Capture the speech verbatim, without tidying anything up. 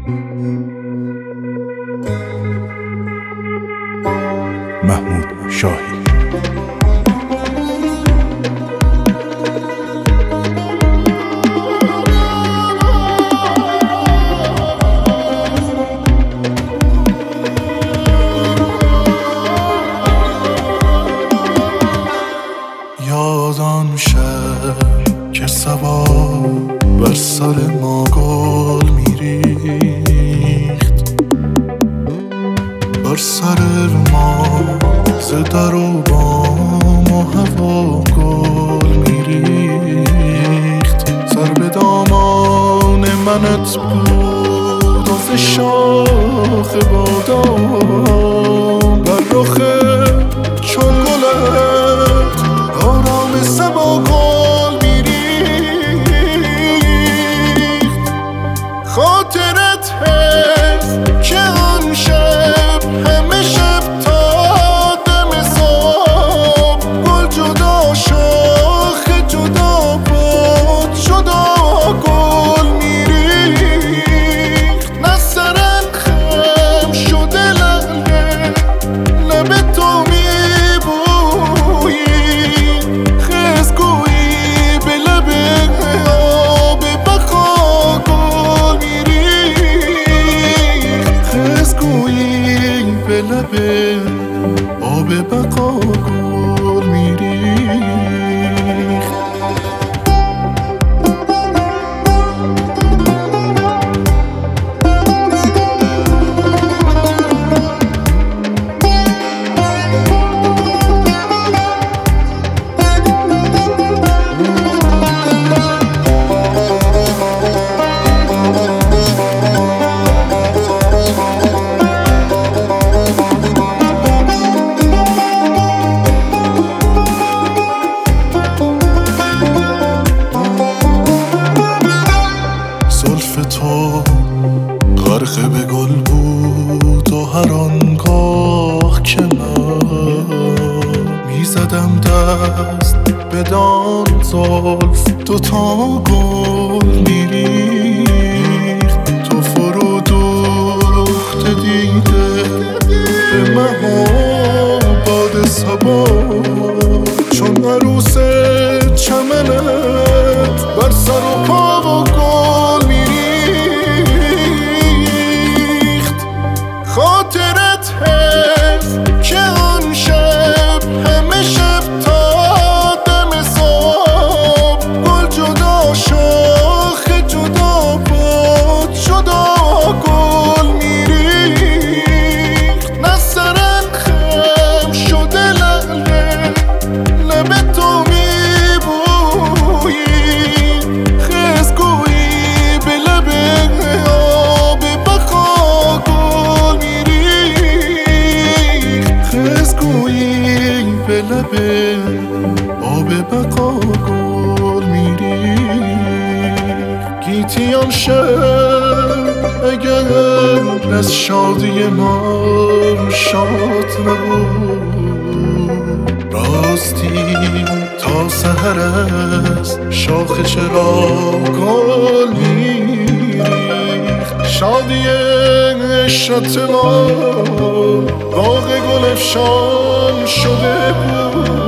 محمود شاهی. یادم شب که صبا بر سر ما گل میریخت، بر سر ما ز در و بام و هوا گل میریخت. سر به دامان منت بود و ز شاخ بادام بر رخ چون گلت آرام صبا گل میریخت. خاطرت هست که آن شب همه شب تا دم صبح گل جدا شاخ جدا بود جدا گل میریخت. نه سرن خم شده لعله لب تو آب بقا گل میریخت. تو غرق به گل بود و هر آنگاه که من میزدم دست بدان زلف دوتا گل میریخت. تو فرو دوخته دیده به مهاباد صبا چون عروس چمنت بر سر و پا و گل. خاطرت هست که آن شب همه شب تا دم صبح گل جدا شاخ جدا بود جدا گل میریخت. نه سرن خم شده لعله لب تو میبویی خزگویی به لب آب بقا گل خزگویی به لب آب بقا گل میریخت. گیتی آن شب اگر از شادی من شاد نبود راستی تا سحر از شاخ چرا گل میریخت. شادی عشرت ما باغ گل افشان شده بود